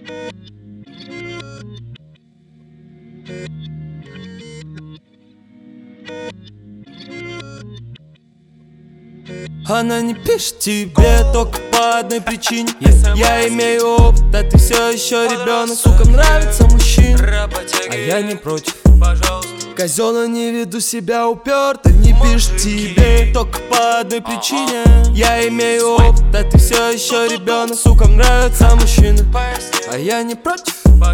Она не пишет тебе только по одной причине. Я имею опыт, а ты все еще ребенок. Сукам нравится мужчина, а я не против. Козёла, не веду себя уперто. Не пишет тебе только по одной причине. Я имею опыт, а ты все еще ребенок. Сукам нравится мужчина, а я не против.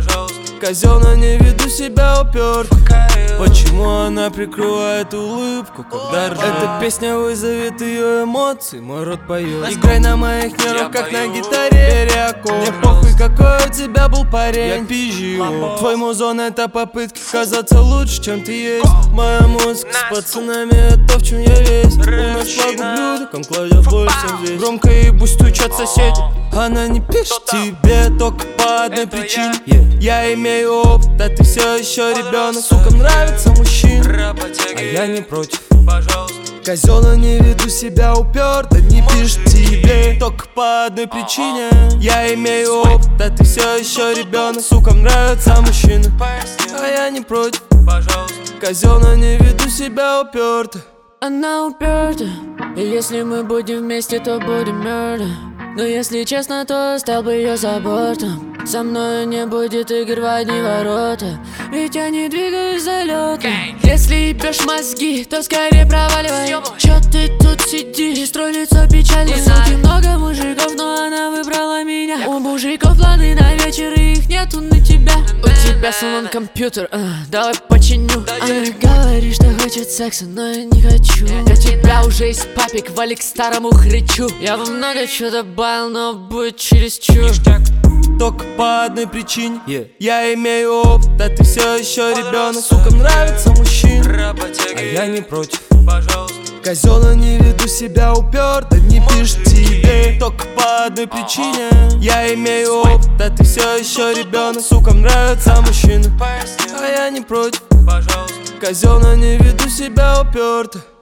Козёла, не веду себя уперто. Почему она прикрывает улыбку, когда ржет? Эта песня вызовет ее эмоции, мой рот поет. Играй на моих нервах, как на гитаре. Мне похуй, какой у тебя был парень. Я пизжу. Твой музон — это попытки казаться лучше, чем ты есть. Моя музыка с пацанами — это в чем я весь. У нас флаг ублюдком кладет боль всем здесь. Громко ебусь, стучат соседи. Она не пишет тебе только по одной причине. Я имею опыт, а ты все еще ребенок. Сукам нравится мужчина, а я не против. Козёла, не веду себя уперто. Не пишет тебе только по одной причине. Я имею опыт, а ты все еще ребенок. Сукам нравится мужчина, а я не против. Козёла, не веду себя уперто. Она уперта, и если мы будем вместе, то будем murder. Но если честно, то стал бы ее за бортом. Со мной не будет игр в одни ворота, ведь я не двигаюсь залетом. Если ебешь мозги, то скорее проваливай. Чё ты тут сидишь и строй лицо печальное? Суки, много мужиков, но она выбрала меня. У мужиков планы на вечер, и их нету на тебя. У тебя сломан компьютер, давай починю. Она говорит, что хочет секса, но я не хочу. Для тебя уже есть папик, вали к старому хрычу. Я во много чего добавил, но будет чересчур. Только по одной причине. Я имею опыт, а ты все еще ребенок. Сукам нравится мужчина, а я не против. Козёла, не веду себя уперто. Не пишет тебе только по одной причине. Я имею опыт, а ты все еще ребенок. Сукам нравится мужчина, а я не против. Козёла, не веду себя уперто.